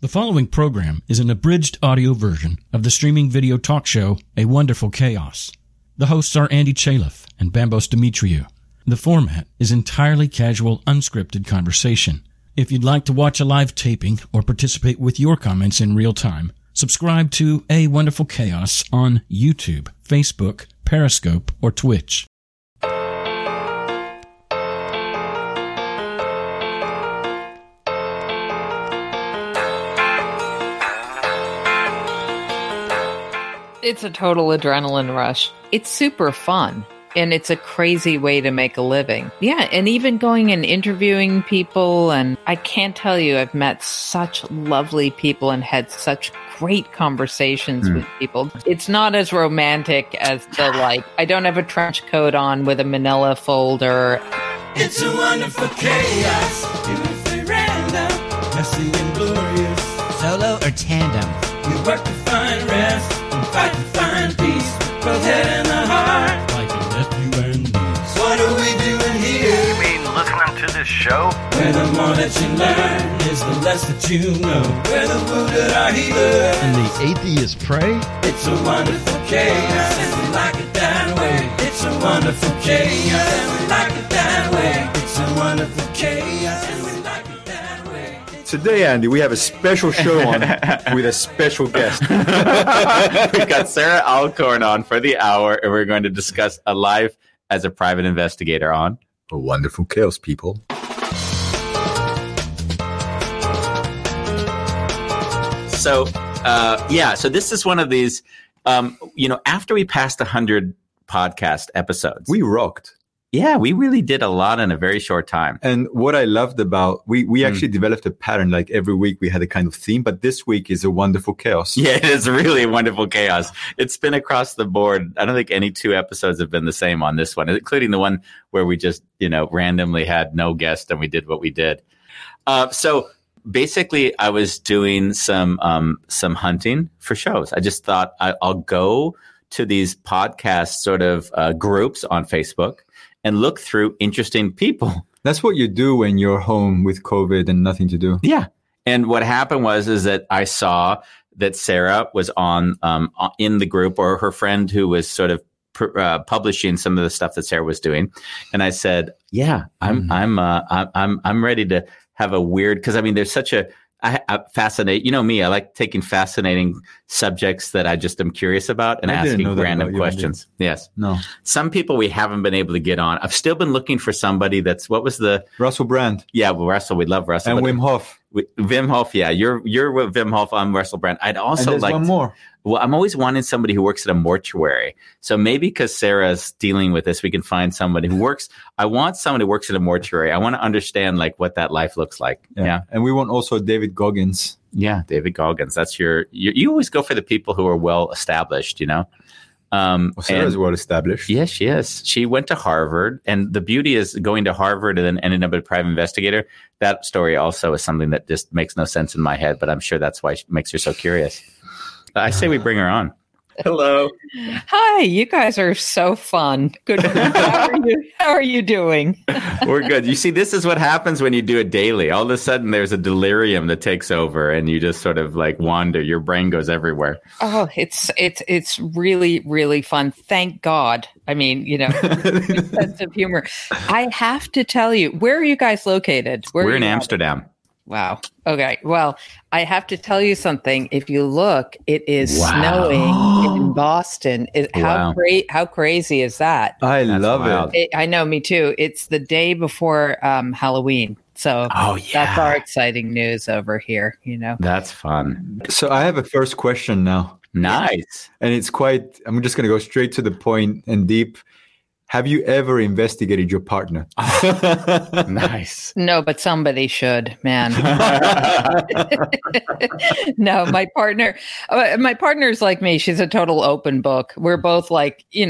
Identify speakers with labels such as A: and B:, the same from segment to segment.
A: The following program is an abridged audio version of the streaming video talk show A Wonderful Chaos. The hosts are Andy Chaliff and Bambos Demetriou. The format is entirely casual, unscripted conversation. If you'd like to watch a live taping or participate with your comments in real time, subscribe to A Wonderful Chaos on YouTube, Facebook, Periscope, or Twitch.
B: It's a total adrenaline rush. It's super fun, and it's a crazy way to make a living. Yeah, and even going and interviewing people, and I can't tell you, I've met such lovely people and had such great conversations with people. It's not as romantic as I don't have a trench coat on with a manila folder.
C: It's a wonderful chaos, beautifully random, messy and glorious.
D: Solo or tandem?
C: We work to find rest, and fight to find peace, both head and the heart.
A: Like a nephew and niece.
C: What are we doing here?
E: You mean listening to this show?
C: Where the more that you learn is the less that you know. Where the wounded are healed,
F: and the atheists pray.
C: It's a wonderful chaos, and we like it that way. It's a wonderful chaos, and we like it that way. It's a wonderful chaos, and we like it that way.
G: Today, Andy, we have a special show on with a special guest.
H: We've got Sarah Alcorn on for the hour, and we're going to discuss a life as a private investigator on
G: A Wonderful Chaos, people.
H: So this is one of these, after we passed 100 podcast episodes.
G: We rocked.
H: Yeah, we really did a lot in a very short time.
G: And what I loved about, we actually developed a pattern, like every week we had a kind of theme, but this week is a wonderful chaos.
H: Yeah, it is really a wonderful chaos. It's been across the board. I don't think any two episodes have been the same on this one, including the one where we just, randomly had no guest and we did what we did. So basically I was doing some hunting for shows. I just thought I'll go to these podcast sort of groups on Facebook and look through interesting people.
G: That's what you do when you're home with COVID and nothing to do.
H: Yeah. And what happened is that I saw that Sarah was on in the group, or her friend who was sort of publishing some of the stuff that Sarah was doing. And I said, yeah, I'm ready to have a weird, because I mean, there's such a fascinating, me, I like taking fascinating subjects that I just am curious about and asking random questions. Yes.
G: No.
H: Some people we haven't been able to get on. I've still been looking for somebody what was the
G: Russell Brand.
H: Yeah, well, Russell, we love Russell.
G: And Wim Hof.
H: Wim Hof, yeah. You're with Wim Hof, I'm Russell Brand. I'd also like
G: one more.
H: Well, I'm always wanting somebody who works at a mortuary. So maybe because Sarah's dealing with this, we can find somebody who works. I want someone who works at a mortuary. I want to understand what that life looks like. Yeah.
G: And we want also David Goggins.
H: Yeah, David Goggins. That's you always go for the people who are well established,
G: Sarah's well established.
H: Yes, she is. She went to Harvard, and the beauty is going to Harvard and then ending up a private investigator. That story also is something that just makes no sense in my head, but I'm sure that's why it makes her so curious. I say we bring her on. Hello.
B: Hi, you guys are so fun. Good. How are you doing?
H: We're good. You see, this is what happens when you do it daily. All of a sudden, there's a delirium that takes over, and you just sort of wander. Your brain goes everywhere.
B: Oh, it's really, really fun. Thank God. I mean, sense of humor. I have to tell you, where are you guys located?
H: We're in Amsterdam.
B: Wow. Okay. Well, I have to tell you something. If you look, it is snowing in Boston. How crazy is that?
G: I love it.
B: I know, me too. It's the day before Halloween. So that's our exciting news over here,
H: That's fun.
G: So I have a first question now.
H: Nice.
G: And I'm just going to go straight to the point and deep. Have you ever investigated your partner?
H: Nice.
B: No, but somebody should, man. No, my partner's like me. She's a total open book. We're both yeah,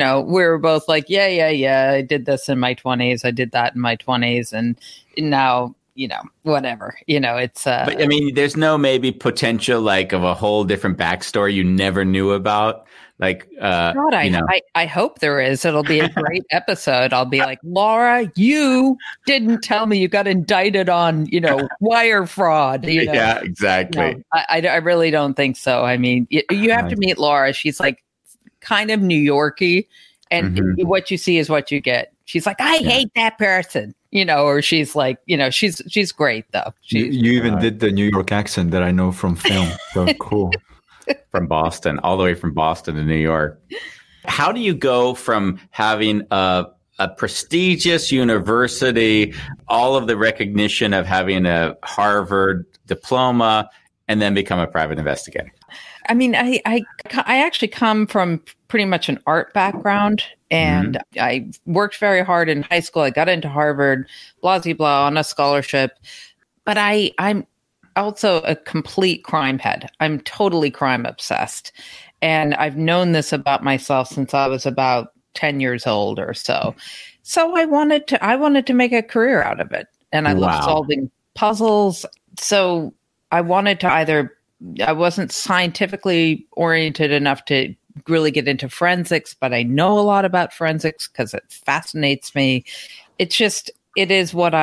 B: I did this in my 20s. I did that in my 20s. And now, whatever, it's.
H: But I mean, there's no maybe potential of a whole different backstory you never knew about. Like,
B: God,
H: you know,
B: I hope there is. It'll be a great episode. I'll be like, Laura, you didn't tell me you got indicted on, wire fraud.
H: yeah, exactly.
B: No, I really don't think so. I mean, you have to meet Laura. She's like kind of New Yorky, and what you see is what you get. She's like, I hate that person, or she's like, she's great though.
G: You even did the New York accent that I know from film. So cool.
H: From Boston, all the way from Boston to New York. How do you go from having a prestigious university, all of the recognition of having a Harvard diploma, and then become a private investigator?
B: I mean, I actually come from pretty much an art background, and I worked very hard in high school. I got into Harvard, blah, blah, blah, on a scholarship. But I'm also a complete crime head. I'm totally crime obsessed. And I've known this about myself since I was about 10 years old or so. So I wanted to make a career out of it. And I love solving puzzles. So I wanted to I wasn't scientifically oriented enough to really get into forensics, but I know a lot about forensics because it fascinates me. It is what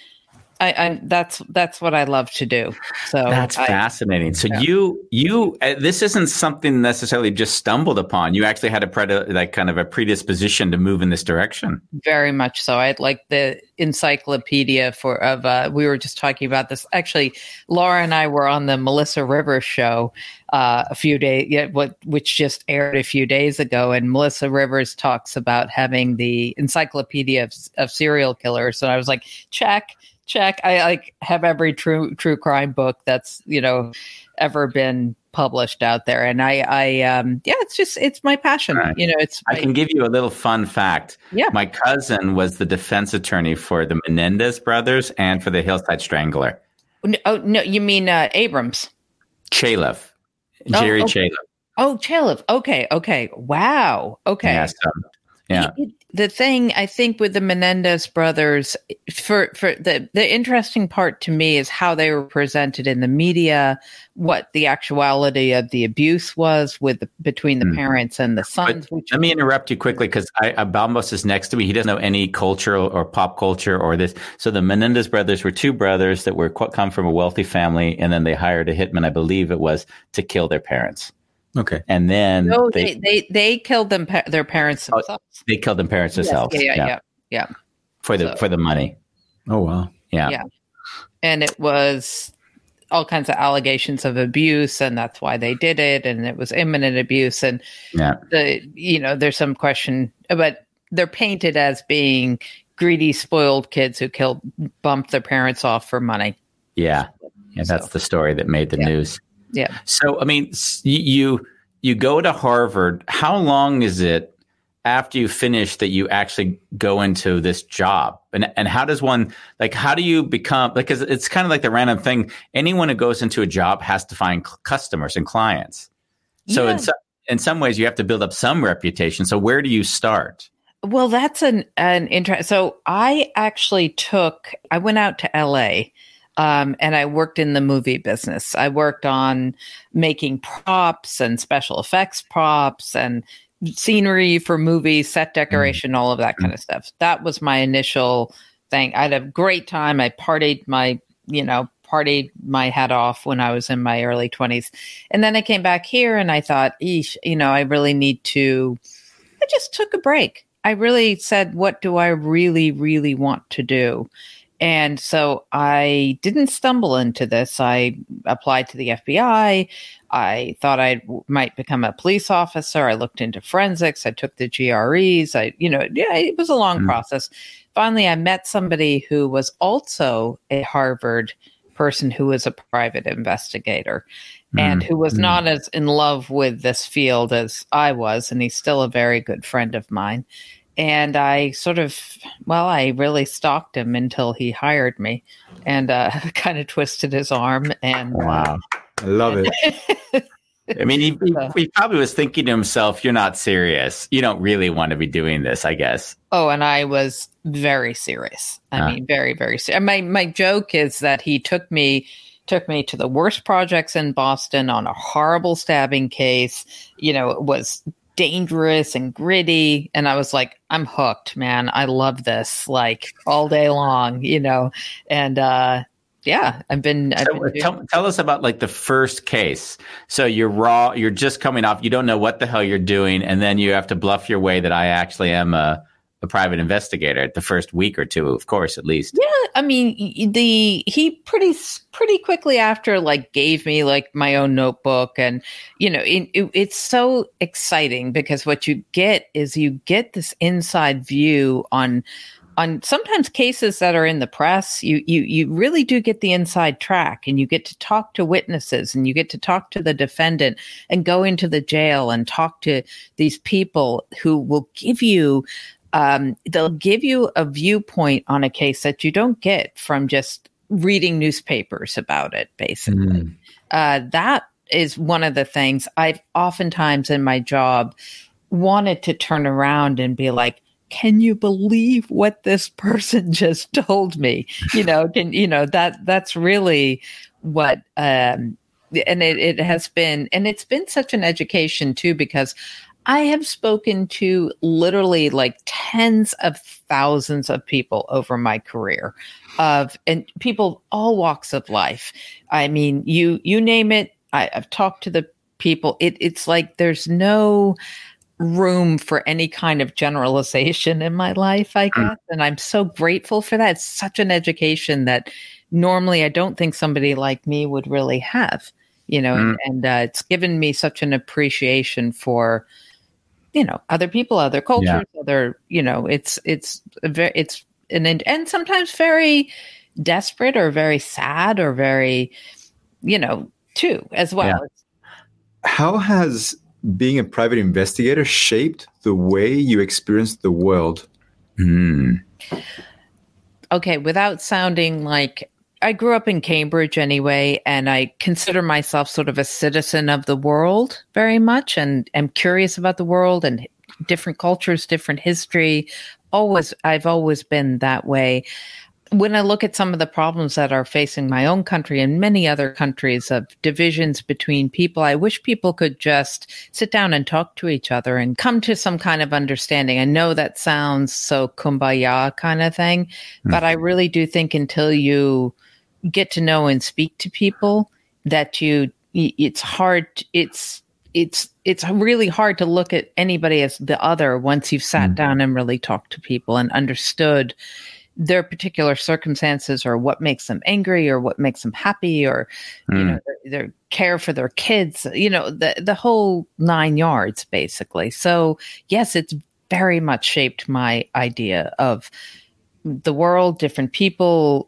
B: that's what I love to do. So
H: that's fascinating. So you this isn't something necessarily just stumbled upon. You actually had a predisposition to move in this direction.
B: Very much so. I had like the encyclopedia we were just talking about this. Actually, Laura and I were on the Melissa Rivers show a few days, which just aired a few days ago, and Melissa Rivers talks about having the encyclopedia of serial killers. And I was like, check. I have every true crime book that's ever been published out there, and it's my passion.
H: Right. I can give you a little fun fact.
B: Yeah,
H: my cousin was the defense attorney for the Menendez brothers and for the Hillside Strangler.
B: Oh no, you mean Abrams?
H: Chaleff, Jerry Chaleff.
B: Oh, Chaleff. Okay. Wow. Okay.
H: Yeah. Yeah.
B: The thing I think with the Menendez brothers, for the interesting part to me is how they were presented in the media, what the actuality of the abuse was between the parents and the sons.
H: Let me interrupt you quickly because Bambos is next to me. He doesn't know any cultural or pop culture or this. So the Menendez brothers were two brothers that come from a wealthy family, and then they hired a hitman, I believe it was, to kill their parents.
G: Okay.
H: And then
B: they killed their parents themselves.
H: They killed their parents themselves.
B: Yeah.
H: For the money.
G: Oh wow.
B: Yeah. And it was all kinds of allegations of abuse, and that's why they did it, and it was imminent abuse, and there's some question, but they're painted as being greedy, spoiled kids who bumped their parents off for money.
H: Yeah. That's the story that made the news.
B: Yeah.
H: So, I mean, you go to Harvard. How long is it after you finish that you actually go into this job? And how does one, how do you become, because it's kind of like the random thing. Anyone who goes into a job has to find customers and clients. So in some ways you have to build up some reputation. So where do you start?
B: Well, that's an interest. So I went out to LA. And I worked in the movie business. I worked on making props and special effects props and scenery for movies, set decoration, all of that kind of stuff. That was my initial thing. I had a great time. I partied my head off when I was in my early 20s. And then I came back here and I thought, I really I just took a break. I really said, what do I really, really want to do? And so I didn't stumble into this. I applied to the FBI. I thought I might become a police officer. I looked into forensics. I took the GREs. It was a long process. Finally, I met somebody who was also a Harvard person who was a private investigator and who was not as in love with this field as I was. And he's still a very good friend of mine. And I I really stalked him until he hired me and kind of twisted his arm. And
G: wow, I love it.
H: I mean, he probably was thinking to himself, you're not serious. You don't really want to be doing this, I guess.
B: Oh, and I was very serious. I mean, very, very serious. My joke is that he took me to the worst projects in Boston on a horrible stabbing case. It was dangerous and gritty. And I was like, I'm hooked, man. I love this, like, all day long, and I've been
H: tell us about like the first case. So you're just coming off, you don't know what the hell you're doing, and then you have to bluff your way that I actually am a private investigator the first week or two, of course, at least.
B: Yeah, I mean, he pretty quickly after like gave me like my own notebook, and it's so exciting because what you get is this inside view on sometimes cases that are in the press. You really do get the inside track, and you get to talk to witnesses, and you get to talk to the defendant and go into the jail and talk to these people who will give you they'll give you a viewpoint on a case that you don't get from just reading newspapers about it, basically. That is one of the things I've oftentimes in my job wanted to turn around and be like, can you believe what this person just told me? That's really what, and it has been, and it's been such an education too, because I have spoken to literally like tens of thousands of people over my career, and people all walks of life. I mean, you name it. I've talked to the people. It's like there's no room for any kind of generalization in my life, I guess, and I'm so grateful for that. It's such an education that normally I don't think somebody like me would really have. And it's given me such an appreciation for other people, other cultures, other, and sometimes very desperate or very sad or very, too, as well.
G: Yeah. How has being a private investigator shaped the way you experience the world?
B: Okay, without sounding like, I grew up in Cambridge anyway, and I consider myself sort of a citizen of the world very much, and am curious about the world and different cultures, different history. I've always been that way. When I look at some of the problems that are facing my own country and many other countries of divisions between people, I wish people could just sit down and talk to each other and come to some kind of understanding. I know that sounds so kumbaya kind of thing, but I really do think until you get to know and speak to people, that it's hard. It's really hard to look at anybody as the other once you've sat down and really talked to people and understood their particular circumstances, or what makes them angry, or what makes them happy, or their care for their kids, the whole 9 yards, basically. So yes, it's very much shaped my idea of the world, different people.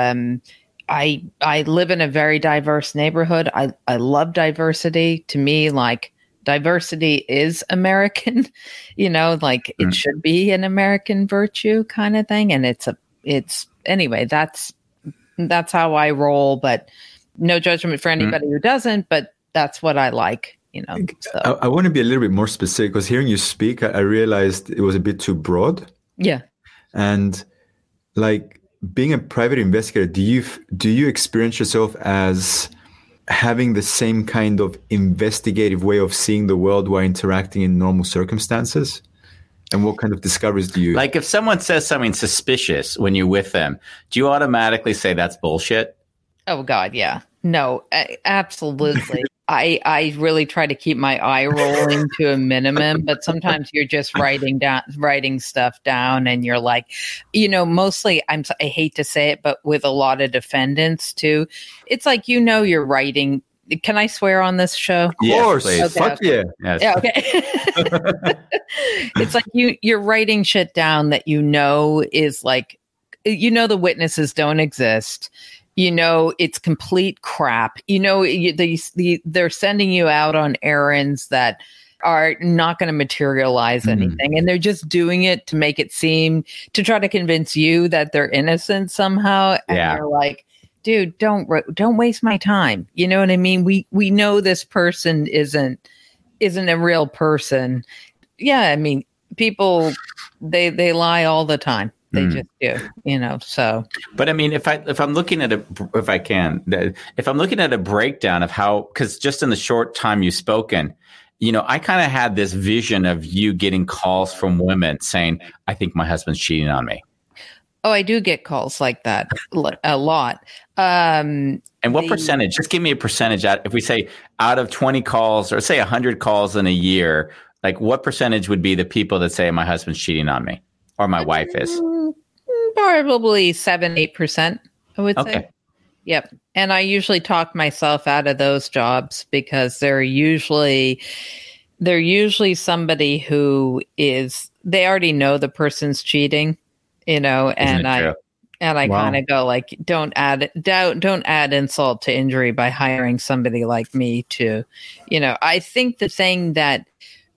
B: I live in a very diverse neighborhood. I love diversity. To me, like, diversity is American, it should be an American virtue kind of thing. And anyway, that's how I roll, but no judgment for anybody who doesn't, but that's what I like, So.
G: I want to be a little bit more specific, because hearing you speak, I realized it was a bit too broad.
B: Yeah.
G: And like, being a private investigator, do you experience yourself as having the same kind of investigative way of seeing the world while interacting in normal circumstances? And what kind of discoveries do you...
H: Like, if someone says something suspicious when you're with them, do you automatically say that's bullshit?
B: Oh, God, yeah. No, absolutely. I really try to keep my eye rolling to a minimum, but sometimes you're just writing stuff down, and you're like, mostly I hate to say it, but with a lot of defendants too, it's like, you're writing. Can I swear on this show?
G: Of course.
H: Yes,
G: okay, fuck
B: okay.
G: yeah.
H: Yes.
B: Yeah, okay. It's like you're writing shit down that is like, the witnesses don't exist. It's complete crap. They're sending you out on errands that are not going to materialize anything. And they're just doing it to make it seem, to try to convince you that they're innocent somehow. And you're like, dude, don't waste my time. You know what I mean? We know this person isn't a real person. Yeah. I mean, people, they lie all the time. They just do, so.
H: But I mean, if I'm looking at if I'm looking at a breakdown of how, because just in the short time you've spoken, I kind of had this vision of you getting calls from women saying, I think my husband's cheating on me.
B: Oh, I do get calls like that a lot.
H: And what percentage? Just give me a percentage. If we say out of 20 calls or say 100 calls in a year, like what percentage would be the people that say my husband's cheating on me or my wife is?
B: Probably 7-8%, I would say.
H: Okay.
B: Yep. And I usually talk myself out of those jobs because they're usually somebody who they already know the person's cheating, and I kind of go like, don't add insult to injury by hiring somebody like me to, I think the thing that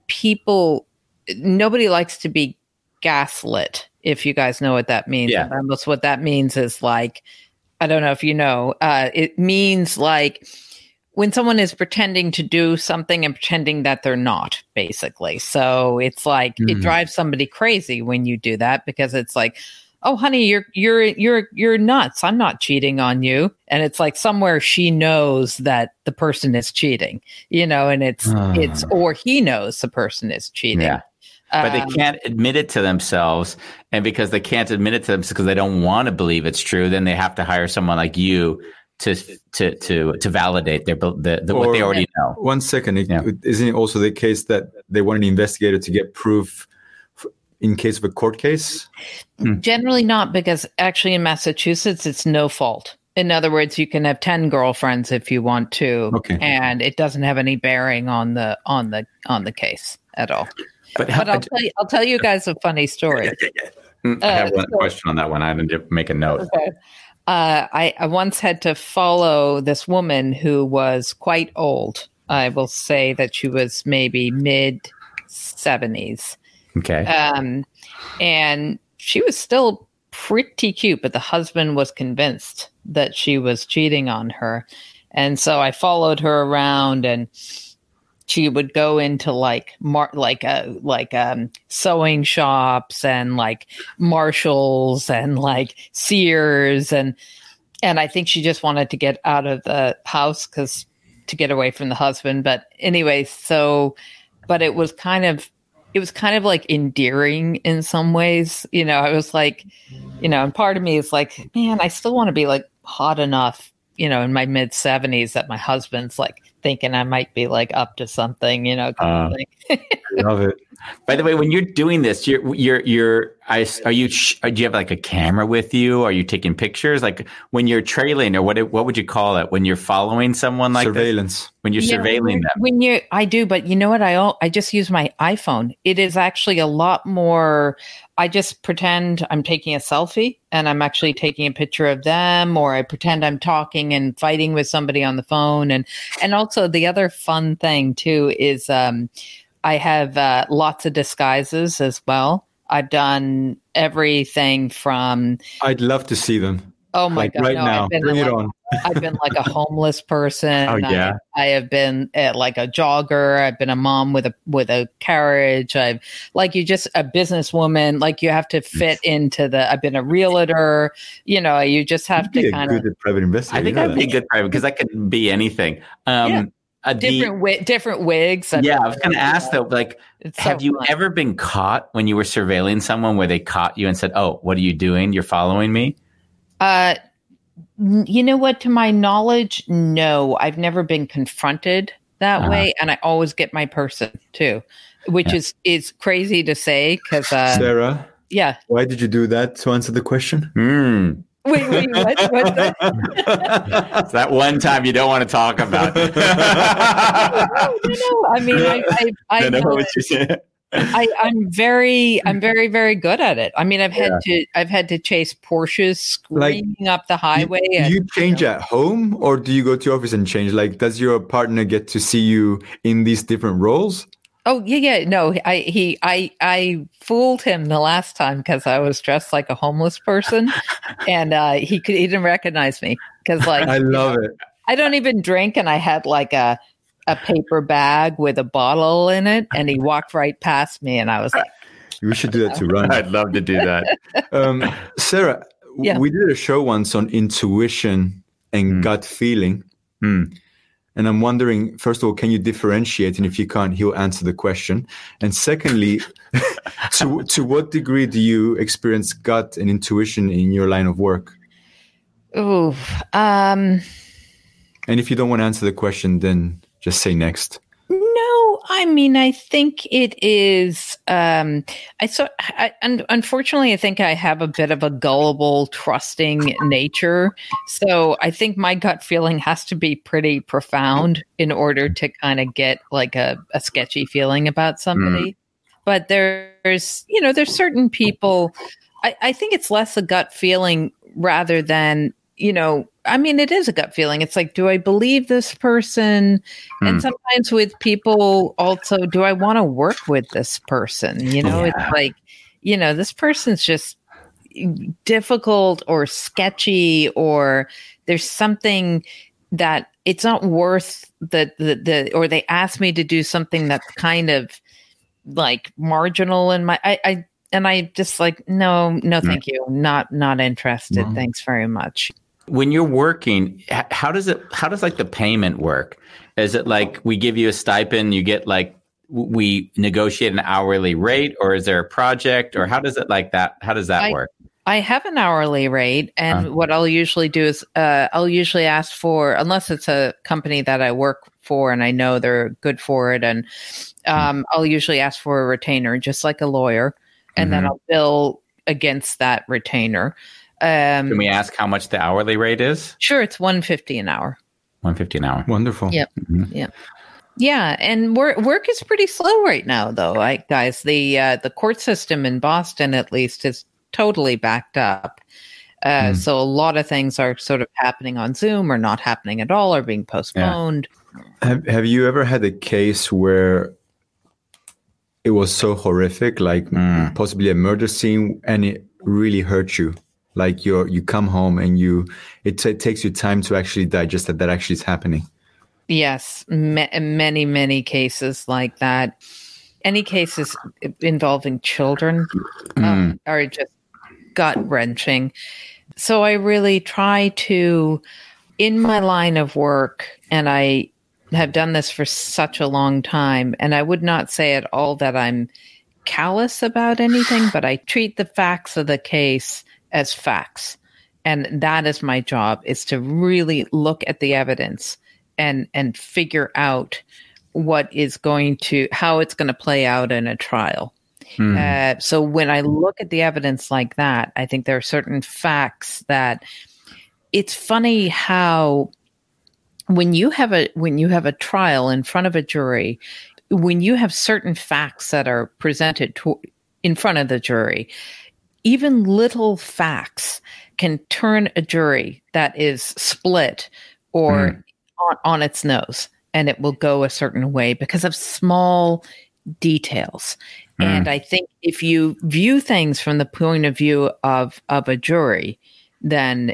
B: nobody likes to be gaslit, if you guys know what that means.
H: Yeah.
B: Almost what that means is like, I don't know if you know, it means like when someone is pretending to do something and pretending that they're not, basically. So it's like it drives somebody crazy when you do that because it's like, oh, honey, you're nuts. I'm not cheating on you. And it's like somewhere she knows that the person is cheating, and it's or he knows the person is cheating.
H: Yeah. But they can't admit it to themselves. And because they can't admit it to themselves because they don't want to believe it's true, then they have to hire someone like you to validate what they already know.
G: 1 second. Isn't it also the case that they want an investigator to get proof in case of a court case?
B: Generally not, because actually in Massachusetts, it's no fault. In other words, you can have 10 girlfriends if you want to, and it doesn't have any bearing on the case at all. But I'll tell you guys a funny story.
H: I have one question on that one. I didn't make a note.
B: Okay. I once had to follow this woman who was quite old. I will say that she was maybe mid-70s.
H: Okay.
B: And she was still pretty cute, but the husband was convinced that she was cheating on her. And so I followed her around, and she would go into sewing shops and like Marshalls and like Sears, and I think she just wanted to get out of the house to get away from the husband. But anyway, but it was kind of like endearing in some ways. I was like, and part of me is like, man, I still want to be like hot enough, in my mid 70s that my husband's like thinking I might be like up to something, kind of thing.
G: I love it.
H: By the way, when you're doing this, do you have like a camera with you? Are you taking pictures? Like when you're trailing, or what would you call it when you're following someone like
G: surveillance?
H: This? When you're surveilling them.
B: I do, but you know what? I just use my iPhone. It is actually a lot more. I just pretend I'm taking a selfie and I'm actually taking a picture of them, or I pretend I'm talking and fighting with somebody on the phone. And also the other fun thing too is I have lots of disguises as well. I've done everything from.
G: I'd love to see them.
B: Oh my God!
G: Right now, bring it on.
B: I've been like a homeless person.
H: Oh yeah.
B: I have been like a jogger. I've been a mom with a carriage. I've you just a businesswoman. Like you have to fit into I've been a realtor. You just have to kind of.
G: Good private investigator.
H: I think I'd be a good private because I could be anything.
B: Different wigs.
H: I was going to ask though, have you ever been caught when you were surveilling someone where they caught you and said, "Oh, what are you doing? You're following me"?
B: You know what? To my knowledge, no. I've never been confronted that way, and I always get my person too, which is crazy to say because
G: Sarah.
B: Yeah.
G: Why did you do that to answer the question?
B: Wait, what? What's that?
H: It's that one time you don't want to talk about.
B: No. I mean, I
H: know what you're saying.
B: I'm very, very good at it. I mean, I've had to chase Porsches screaming up the highway.
G: Do you change at home, or do you go to your office and change? Like, does your partner get to see you in these different roles?
B: Oh yeah. No, I fooled him the last time because I was dressed like a homeless person, and he didn't recognize me because
G: I love it.
B: I don't even drink, and I had like a paper bag with a bottle in it, and he walked right past me, and I was like,
G: "We should do that to run."
H: I'd love to do that.
G: Sarah, we did a show once on intuition and gut feeling. And And I'm wondering, first of all, can you differentiate? And if you can't, he'll answer the question. And secondly, to what degree do you experience gut and intuition in your line of work?
B: Ooh,
G: And if you don't want to answer the question, then just say next.
B: no, I mean, I think it is. Unfortunately, I think I have a bit of a gullible, trusting nature. So I think my gut feeling has to be pretty profound in order to kind of get like a sketchy feeling about somebody. But there's certain people. I think it's less a gut feeling rather than, I mean, it is a gut feeling. It's like, do I believe this person? And sometimes with people also, do I want to work with this person? It's like, this person's just difficult or sketchy, or there's something that it's not worth or they ask me to do something that's kind of like marginal in my, and I just like, no, thank you. Not interested. Thanks very much.
H: When you're working, how does like the payment work? Is it like we give you a stipend, you get like, we negotiate an hourly rate, or is there a project, or how does it like that? How does that work?
B: I have an hourly rate, and what I'll usually do is I'll usually ask for, unless it's a company that I work for and I know they're good for it, and I'll usually ask for a retainer, just like a lawyer, and then I'll bill against that retainer.
H: Can we ask how much the hourly rate is?
B: Sure, it's $150 an hour.
H: $150 an hour.
G: Wonderful.
B: Yep. Yep. Yeah, and work is pretty slow right now, though. Guys, the court system in Boston, at least, is totally backed up. So a lot of things are sort of happening on Zoom, or not happening at all, or being postponed.
G: Yeah. Have you ever had a case where it was so horrific, like possibly a murder scene, and it really hurt you? Like you come home and it takes you time to actually digest that actually is happening.
B: Yes, many, many cases like that. Any cases involving children are just gut-wrenching. So I really try to, in my line of work, and I have done this for such a long time, and I would not say at all that I'm callous about anything, but I treat the facts of the case as facts. And that is my job, is to really look at the evidence and figure out how it's going to play out in a trial. So when I look at the evidence like that, I think there are certain facts that it's funny how when you have a trial in front of a jury, when you have certain facts that are presented in front of the jury, even little facts can turn a jury that is split or on its nose, and it will go a certain way because of small details. And I think if you view things from the point of view of a jury, then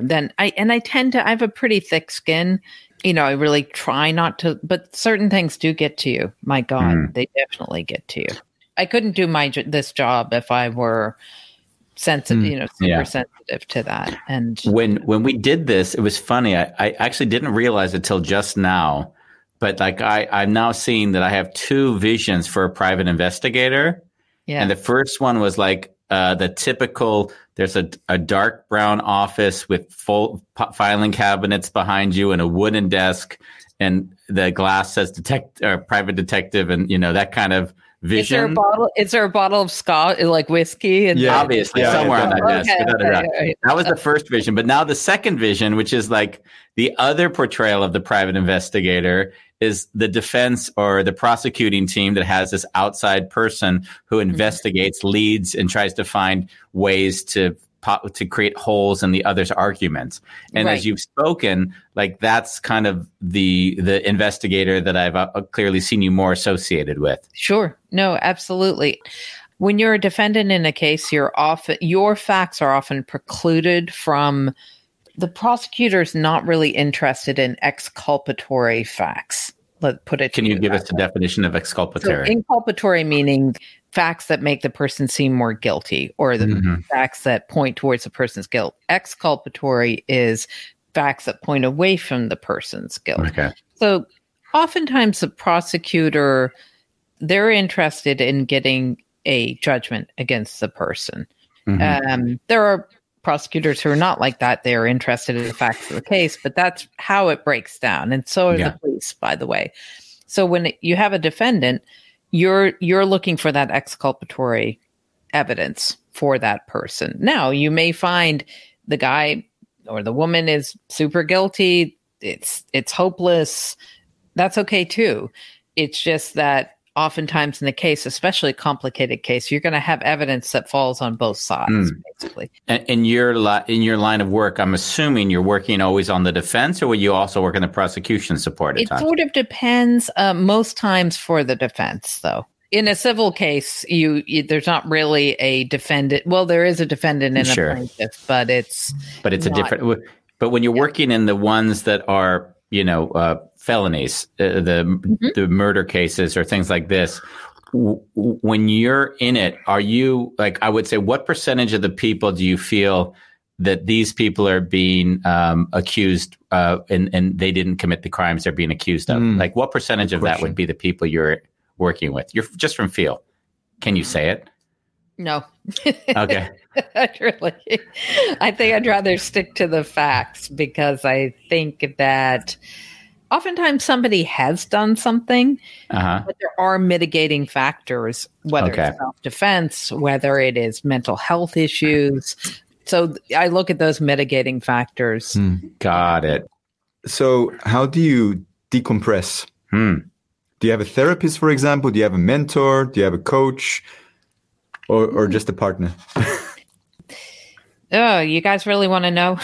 B: I have a pretty thick skin. I really try not to, but certain things do get to you. My God, they definitely get to you. I couldn't do this job if I were sensitive, super sensitive to that. And
H: when we did this, it was funny. I actually didn't realize it till just now, but like I'm now seeing that I have two visions for a private investigator. Yeah. And the first one was like the typical, there's a dark brown office with full filing cabinets behind you and a wooden desk, and the glass says private detective, and that kind of vision.
B: Is there a bottle of scotch, like whiskey? And
H: obviously somewhere on that desk. Okay. That was the first vision. But now the second vision, which is like the other portrayal of the private investigator, is the defense or the prosecuting team that has this outside person who investigates, leads, and tries to find ways to create holes in the other's arguments. And as you've spoken, like that's kind of the investigator that I've clearly seen you more associated with.
B: Sure. No, absolutely. When you're a defendant in a case, your facts are often precluded from the prosecutor's not really interested in exculpatory facts. Let's put it.
H: Can you give us a definition of exculpatory?
B: So inculpatory meaning facts that make the person seem more guilty, or the facts that point towards the person's guilt. Exculpatory is facts that point away from the person's guilt.
H: Okay.
B: So oftentimes the prosecutor, they're interested in getting a judgment against the person. There are prosecutors who are not like that. They're interested in the facts of the case, but that's how it breaks down. And so are the police, by the way. So when you have a defendant, you're looking for that exculpatory evidence for that person. Now, you may find the guy or the woman is super guilty. It's hopeless. That's okay too. It's just that oftentimes in the case, especially a complicated case, you're going to have evidence that falls on both sides, basically.
H: And in your line of work, I'm assuming you're working always on the defense, or will you also work in the prosecution support at
B: It
H: times?
B: sort of depends. Most times for the defense, though. In a civil case, you there's not really a defendant. Well, there is a defendant and a plaintiff, but it's
H: a different. But when you're working in the ones that are, felonies, the murder cases or things like this, when you're in it, are you like, I would say, what percentage of the people do you feel that these people are being accused and they didn't commit the crimes they're being accused of? Like, what percentage of that would be the people you're working with? You're just from feel. Can you say it?
B: No.
H: Okay.
B: I think I'd rather stick to the facts, because I think that oftentimes somebody has done something, but there are mitigating factors, whether it's self-defense, whether it is mental health issues. So I look at those mitigating factors.
H: Got it.
G: So how do you decompress? Do you have a therapist, for example? Do you have a mentor? Do you have a coach? Or just a partner?
B: Oh, you guys really want to know?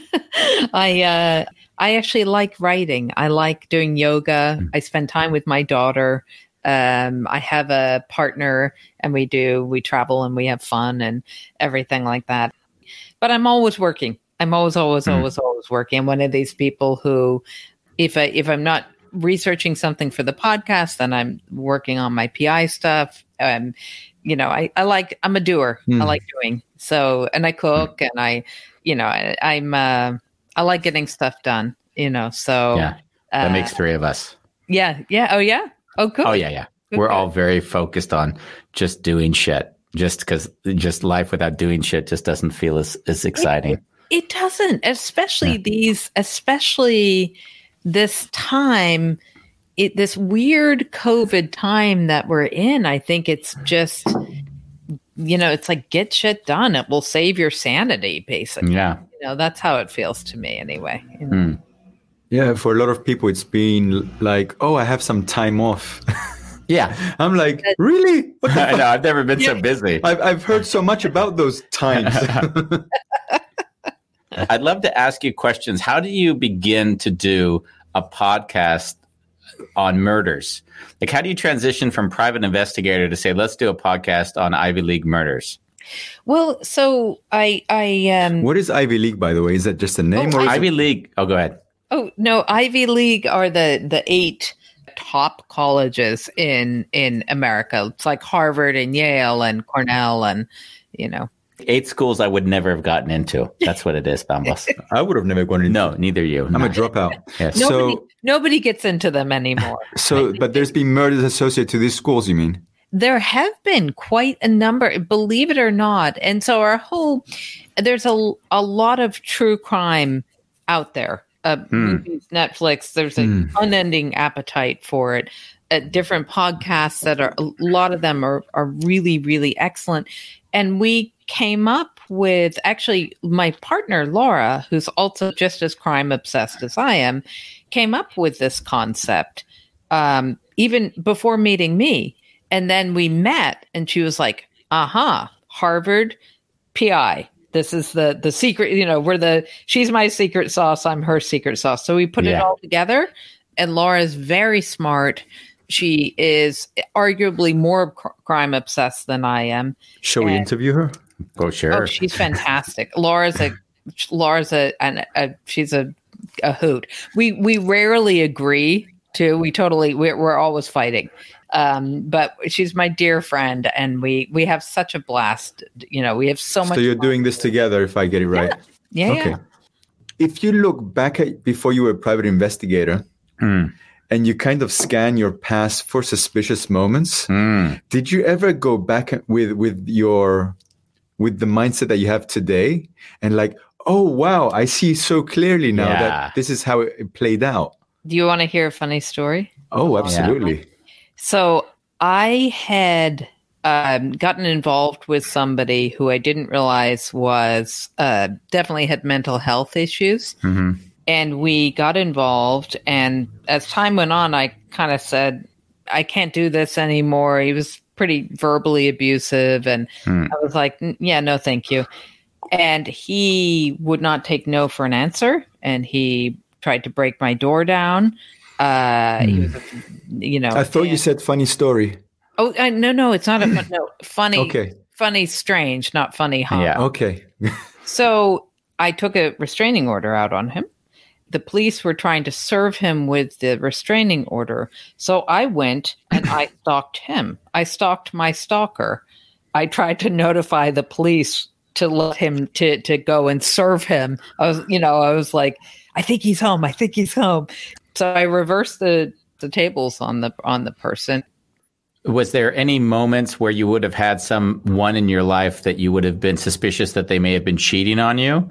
B: I actually like writing. I like doing yoga. I spend time with my daughter. I have a partner, and we travel and we have fun and everything like that. But I'm always working. I'm always working. I'm one of these people who, if I'm not researching something for the podcast, then I'm working on my PI stuff. I'm a doer. I like doing. So, and I cook, and I like getting stuff done, so.
H: Yeah. That makes three of us.
B: Yeah. Yeah. Oh, yeah. Oh, cool.
H: Oh, yeah. We're all very focused on just doing shit, because life without doing shit just doesn't feel as exciting.
B: It doesn't, especially this time, this weird COVID time that we're in. I think it's just, it's like, get shit done. It will save your sanity, basically.
H: Yeah.
B: That's how it feels to me anyway.
G: Yeah, for a lot of people, it's been like, oh, I have some time off.
H: Yeah.
G: I'm like, really? What the
H: I know, I've never been so busy.
G: I've heard so much about those times.
H: I'd love to ask you questions. How do you begin to do a podcast on murders? Like, how do you transition from private investigator to say, let's do a podcast on Ivy League murders?
B: Well, so I
G: What is Ivy League, by the way? Is that just a name? Or
H: Ivy League. Oh, go ahead.
B: Oh, no. Ivy League are the 8 top colleges in America. It's like Harvard and Yale and Cornell and,
H: 8 schools I would never have gotten into. That's what it is, Bambos.
G: I would have never gone into.
H: No, neither you.
G: I'm a dropout.
H: Yes.
B: Nobody gets into them anymore.
G: But there's been murders associated to these schools, you mean?
B: There have been quite a number, believe it or not. And so there's a lot of true crime out there. Movies, Netflix, there's an unending appetite for it. Different podcasts that a lot of them are really, really excellent. And we came up with, actually, my partner, Laura, who's also just as crime obsessed as I am, came up with this concept even before meeting me. And then we met, and she was like, Harvard PI. This is the secret, she's my secret sauce. I'm her secret sauce. So we put it all together, and Laura is very smart. She is arguably more crime obsessed than I am.
G: Shall we interview her?
H: Oh, sure.
B: Oh, she's fantastic. She's a hoot. We rarely agree too. We're always fighting. But she's my dear friend, and we have such a blast. We have so much.
G: So you're doing this together, if I get it right.
B: Yeah.
G: Okay. if you look back at before you were a private investigator
H: Mm.
G: and you kind of scan your past for suspicious moments, did you ever go back with the mindset that you have today and like, oh, wow, I see so clearly now that this is how it played out?
B: Do you want to hear a funny story?
G: Oh, absolutely.
B: So I had gotten involved with somebody who I didn't realize was definitely had mental health issues.
H: Mm-hmm.
B: And we got involved. And as time went on, I kind of said, I can't do this anymore. He was pretty verbally abusive. And I was like, yeah, no, thank you. And he would not take no for an answer. And he tried to break my door down. He was,
G: I thought you said funny story.
B: Oh, no, it's not funny.
G: Okay.
B: Funny, strange, not funny, huh?
H: Yeah.
G: Okay.
B: So I took a restraining order out on him. The police were trying to serve him with the restraining order. So I went and I stalked him. I stalked my stalker. I tried to notify the police to let him to go and serve him. I was like, I think he's home. I think he's home. So I reversed the tables on the person.
H: Was there any moments where you would have had someone in your life that you would have been suspicious that they may have been cheating on you?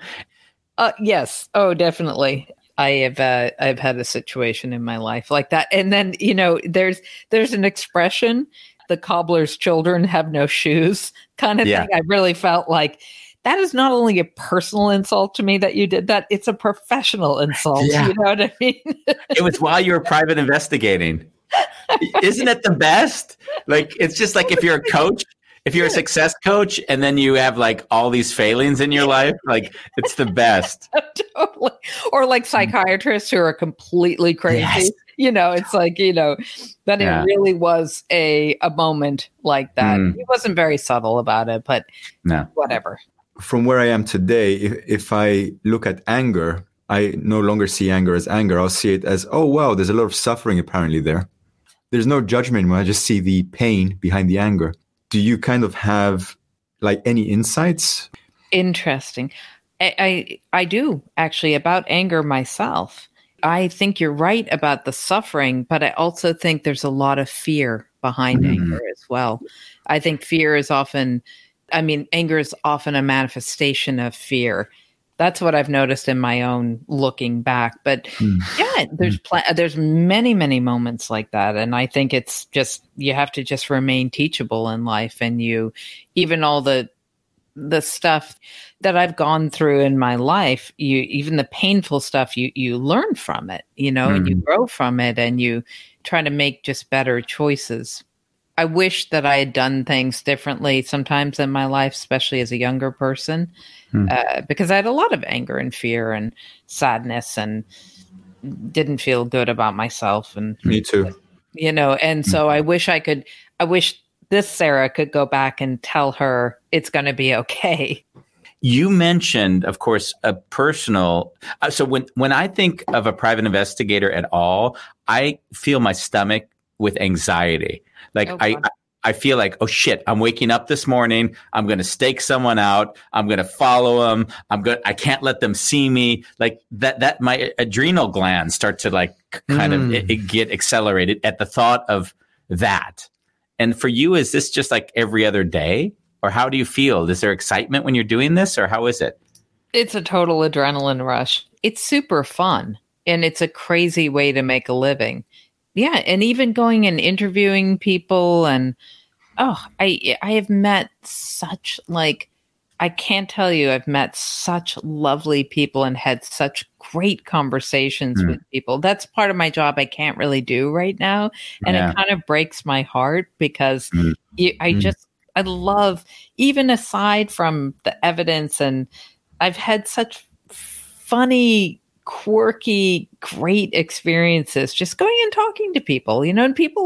B: Yes. Oh, definitely. I've had a situation in my life like that. And then, there's an expression, the cobbler's children have no shoes kind of thing. I really felt like that is not only a personal insult to me that you did that, it's a professional insult.
H: Yeah.
B: You know what I mean?
H: It was while you were private investigating. Isn't it the best? Like, it's just like if you're a coach, if you're a success coach and then you have like all these failings in your life, like it's the best.
B: Totally. Or like psychiatrists who are completely crazy. Yes. It's like, that it really was a moment like that. He wasn't very subtle about it, but whatever.
G: From where I am today, if I look at anger, I no longer see anger as anger. I'll see it as, oh, wow, there's a lot of suffering apparently there. There's no judgment when I just see the pain behind the anger. Do you kind of have like any insights?
B: Interesting. I do actually about anger myself. I think you're right about the suffering, but I also think there's a lot of fear behind anger as well. I think anger is often a manifestation of fear. That's what I've noticed in my own looking back. But there's many, many moments like that. And I think it's just, you have to just remain teachable in life. And even all the stuff that I've gone through in my life, even the painful stuff, you learn from it, and you grow from it and you try to make just better choices. I wish that I had done things differently sometimes in my life, especially as a younger person. Because I had a lot of anger and fear and sadness and didn't feel good about myself. And
G: me too.
B: And so I wish this Sarah could go back and tell her it's going to be okay.
H: You mentioned, of course, a personal. So when I think of a private investigator at all, I feel my stomach with anxiety. Like I feel like, oh shit, I'm waking up this morning. I'm going to stake someone out. I'm going to follow them. I can't let them see me. Like that my adrenal glands start to like kind of get accelerated at the thought of that. And for you, is this just like every other day, or how do you feel? Is there excitement when you're doing this, or how is it?
B: It's a total adrenaline rush. It's super fun, and it's a crazy way to make a living. Yeah, and even going and interviewing people, and I have met such I can't tell you, I've met such lovely people and had such great conversations with people. That's part of my job I can't really do right now, and it kind of breaks my heart because I love, even aside from the evidence, and I've had such funny, quirky, great experiences just going and talking to people, and people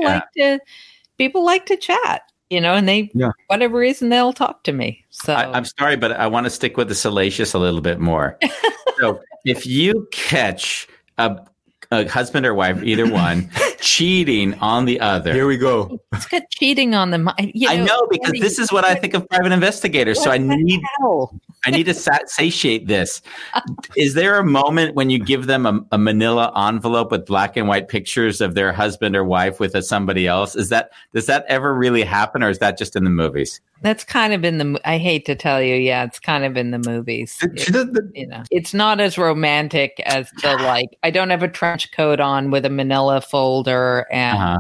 B: like to chat, and they, whatever reason, they'll talk to me. So
H: I'm sorry, but I want to stick with the salacious a little bit more. So if you catch a husband or wife, either one, cheating on the other.
G: Here we go.
B: It's got cheating on the mind.
H: I know, because this is what I think of private investigators. So I need to satiate this. Is there a moment when you give them a manila envelope with black and white pictures of their husband or wife with somebody else? Does that ever really happen, or is that just in the movies?
B: That's kind of in the. I hate to tell you, yeah, it's kind of in the movies. It's not as romantic as the like. I don't have a trench coat on with a manila folder and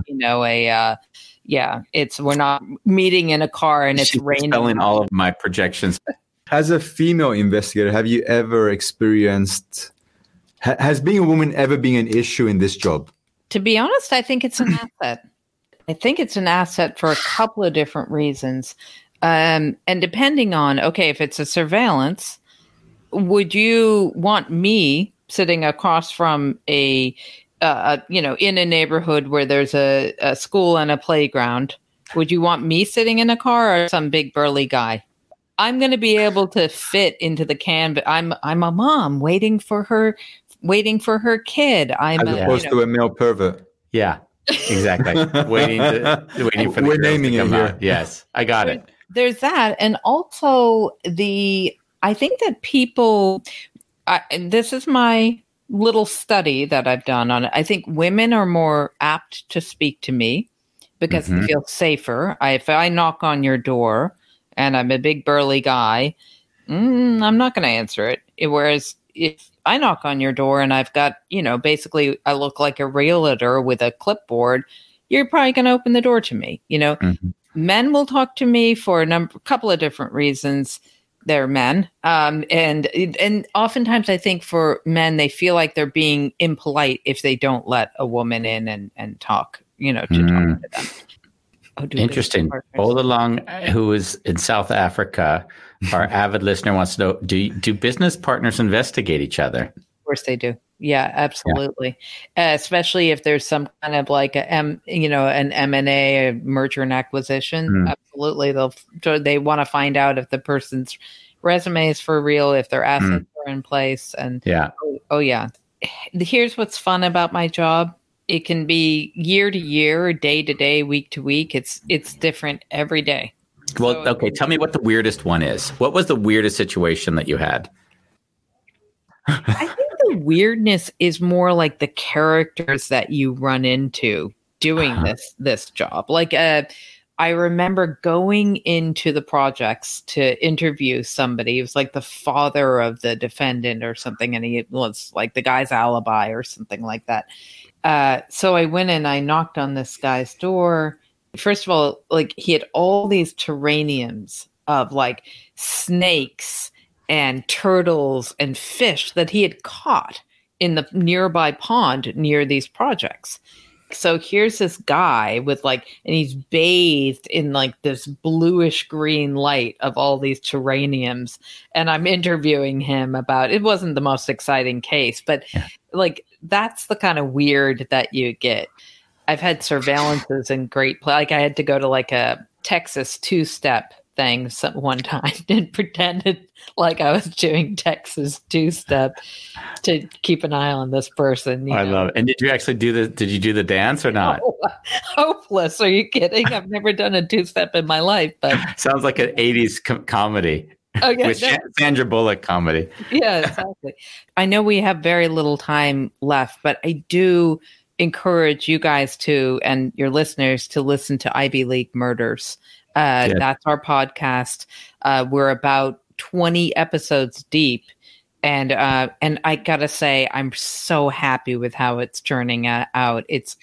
B: we're not meeting in a car and it's raining.
H: Telling all of my projections.
G: As a female investigator, have you ever experienced? Has being a woman ever been an issue in this job?
B: To be honest, I think it's an asset. I think it's an asset for a couple of different reasons. And depending on, if it's a surveillance, would you want me sitting across from in a neighborhood where there's a school and a playground? Would you want me sitting in a car or some big burly guy? I'm going to be able to fit into the can, but I'm a mom waiting for her kid.
G: As opposed to a male pervert.
H: Yeah, exactly. waiting for the
G: We're naming
H: to come
G: it here.
H: out. Yes, I got it.
B: There's that, and also I think that people. This is my little study that I've done on it. I think women are more apt to speak to me because they feel safer. If I knock on your door and I'm a big burly guy, I'm not going to answer it. Whereas if I knock on your door and I've got, basically I look like a realtor with a clipboard, you're probably going to open the door to me. Men will talk to me for a couple of different reasons. They're men. And oftentimes I think for men, they feel like they're being impolite if they don't let a woman in and talk, to talk to them.
H: Interesting. Olalong, who is in South Africa, our avid listener wants to know, do business partners investigate each other?
B: Of course they do. Yeah, absolutely. Yeah. Especially if there's some kind of like an M&A, a merger and acquisition. Absolutely. They want to find out if the person's resume is for real, if their assets are in place. And here's what's fun about my job. It can be year to year, day to day, week to week. It's different every day.
H: Well, tell me what the weirdest one is. What was the weirdest situation that you had?
B: I think the weirdness is more like the characters that you run into doing this job. Like, I remember going into the projects to interview somebody. It was like the father of the defendant or something, and he was like the guy's alibi or something like that. So I went and I knocked on this guy's door. First of all, like he had all these terrariums of like snakes and turtles and fish that he had caught in the nearby pond near these projects. So here's this guy with and he's bathed in like this bluish green light of all these terrariums. And I'm interviewing him about, it wasn't the most exciting case, but that's the kind of weird that you get. I've had surveillances in great I had to go to like a Texas two-step thing one time and pretended like I was doing Texas two-step to keep an eye on this person.
H: I love it. And did you actually did you do the dance or not?
B: Oh, hopeless. Are you kidding? I've never done a two-step in my life, but
H: sounds like an 80s comedy. With Sandra Bullock comedy.
B: Yeah, exactly. I know we have very little time left, but I do encourage you guys and your listeners to listen to Ivy League Murders. That's our podcast. We're about 20 episodes deep. And I gotta say, I'm so happy with how it's turning out. It's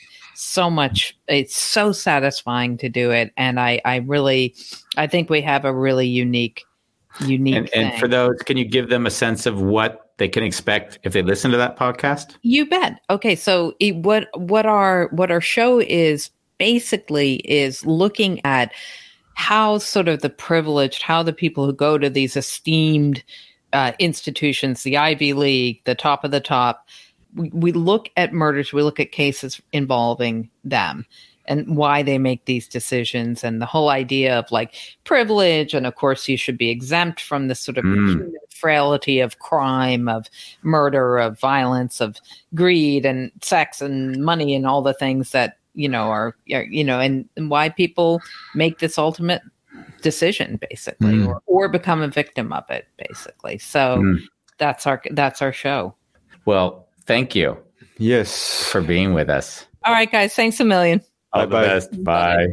B: so satisfying to do it. And I think we have a really unique thing.
H: And for those, can you give them a sense of what they can expect if they listen to that podcast?
B: You bet. Okay, so what our show is basically is looking at how sort of the privileged, how the people who go to these esteemed institutions, the Ivy League, the top of the top, we look at murders, we look at cases involving them. and why they make these decisions, and the whole idea of like privilege. And of course, you should be exempt from this sort of human frailty of crime, of murder, of violence, of greed and sex and money and all the things that, are and why people make this ultimate decision, basically, or become a victim of it, basically. So that's our show.
H: Well, thank you.
G: Yes.
H: For being with us.
B: All right, guys. Thanks a million.
H: All the best. Bye.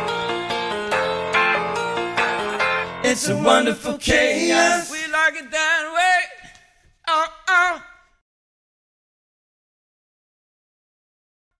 C: It's a wonderful chaos. We like it that